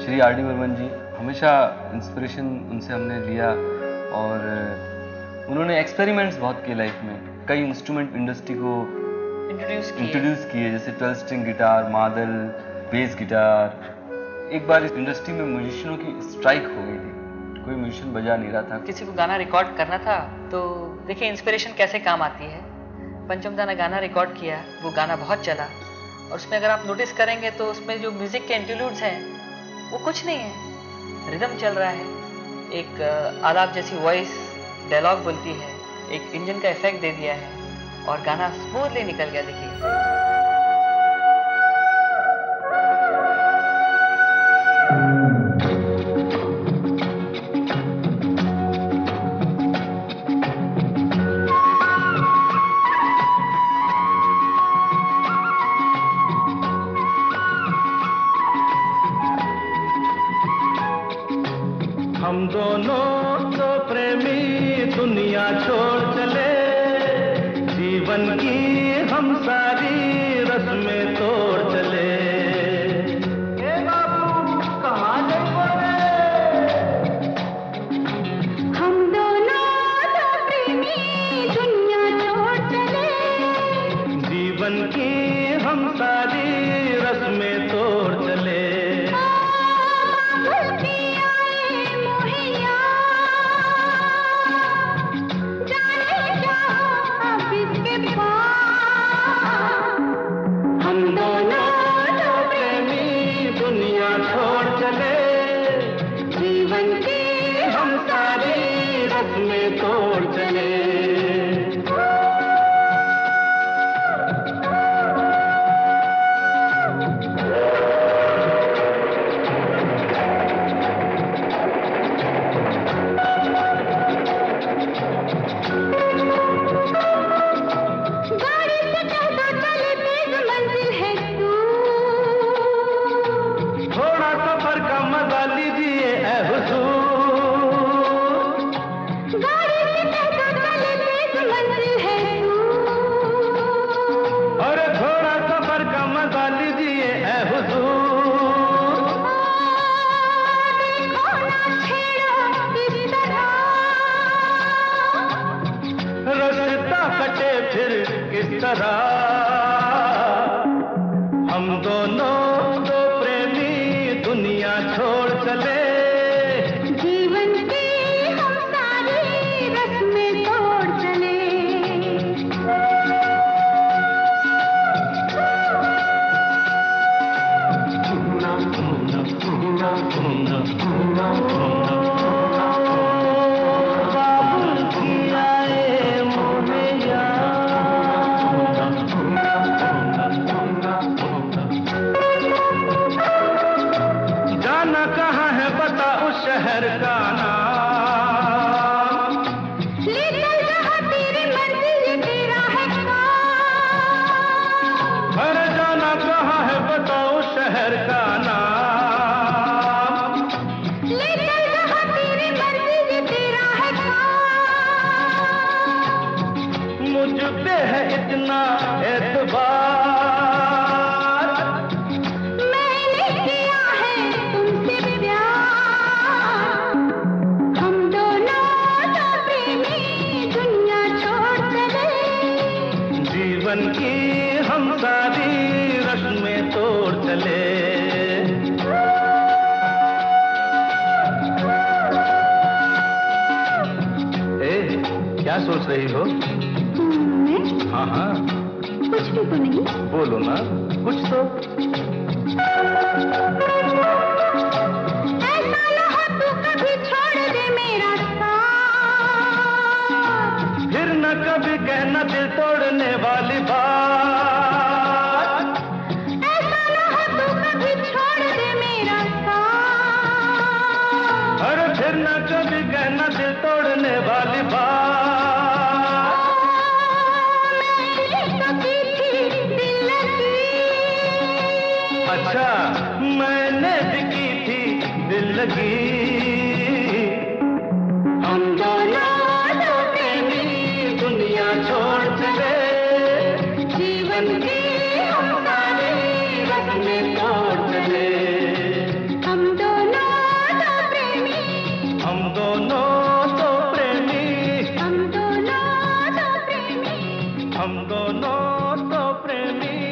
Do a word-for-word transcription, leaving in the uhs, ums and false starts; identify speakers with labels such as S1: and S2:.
S1: Shri R D Burman ji, हमेशा inspiration उनसे हमने लिया और उन्होंने एक्सपेरिमेंट्स बहुत किए लाइफ में, कई इंस्ट्रूमेंट इंडस्ट्री को
S2: इंट्रोड्यूस किए
S1: इंट्रोड्यूस किए, जैसे ट्वेल्व स्ट्रिंग गिटार, मादल, बेस गिटार। एक बार इस इंडस्ट्री में म्यूजिशियनों की स्ट्राइक हो गई थी, कोई म्यूजिशियन बजा नहीं रहा था।
S2: किसी को गाना रिकॉर्ड करना था तो देखिए इंस्पिरेशन कैसे काम आती है। पंचम दा ने गाना रिकॉर्ड किया, वो गाना बहुत चला और उसमें अगर आप नोटिस करेंगे तो उसमें जो म्यूजिक के इंटरल्यूड्स हैं वो कुछ नहीं है, रिदम चल रहा है, एक आलाप जैसी वॉइस डायलॉग बोलती है, एक इंजन का इफेक्ट दे दिया है और गाना स्मूथली निकल गया। देखिए
S3: हम दोनों तो प्रेमी दुनिया छोड़ चले, जीवन की हम सारी रस्में तोड़ चले। ए बाबू कहाँ जाओगे?
S4: हम दोनों तो प्रेमी दुनिया छोड़ चले,
S3: जीवन की हम सारी रस्में तोड़ चले।
S4: हम दोनों तो
S3: प्रेमी दुनिया छोड़ चले,
S4: जीवन की
S3: हम सारी रस्में तोड़ चले। थोड़ा सफर का मजा लीजिए ऐ हुजूर,
S4: गाड़ी से कहता चले तेज मंजिल है तू।
S3: और थोड़ा सफर का मजा लीजिए ऐ हुजूर।
S4: देखो ना छेड़ो इस तरह,
S3: रास्ता कटे फिर किस तरह। हम दोनों दो प्रेमी दुनिया छोड़ चले,
S4: जीवन की हम सारी रस्में तोड़ चले।
S3: बाबुल की आए मोहैया, जाना कहाँ है बता उस शहर का नाम।
S4: ले चल जहाँ तेरी मंजिल तेरा है काम।
S3: अरे जाना कहाँ है बता उस शहर का नाम।
S4: ले चल जहाँ तेरी मंजिल तेरा है काम।
S3: मुझ पे है इतना एतबार,
S4: मैंने किया है तुमसे प्यार। हम दोनों तो प्रेमी दुनिया छोड़ चले,
S3: जीवन की हम सारी रस्में तोड़ चले। ए, क्या सोच रही हो?
S4: मैं
S3: हाँ हाँ
S4: कुछ भी तो नहीं।
S3: बोलो ना कुछ तो।
S4: ऐसा ना हो तू कभी छोड़ दे मेरा साथ,
S3: फिर न कभी कहना दिल तोड़ने वाली बात।
S4: ऐसा ना हो तू कभी छोड़ दे मेरा साथ।
S3: अरे फिर न कभी कहना दिल तोड़ने वाली बात।
S4: मैंने कभी थी दिल लगी,
S3: अच्छा मैंने भी की थी दिल लगी।
S4: हम दोनों तो
S3: प्रेमी दुनिया छोड़ चले,
S4: जीवन की हम सारी
S3: रस्में तोड़ चले।
S4: हम दोनों
S3: दोनों तो प्रेमी,
S4: हम दोनों तो प्रेमी,
S3: हम दोनों तो प्रेमी।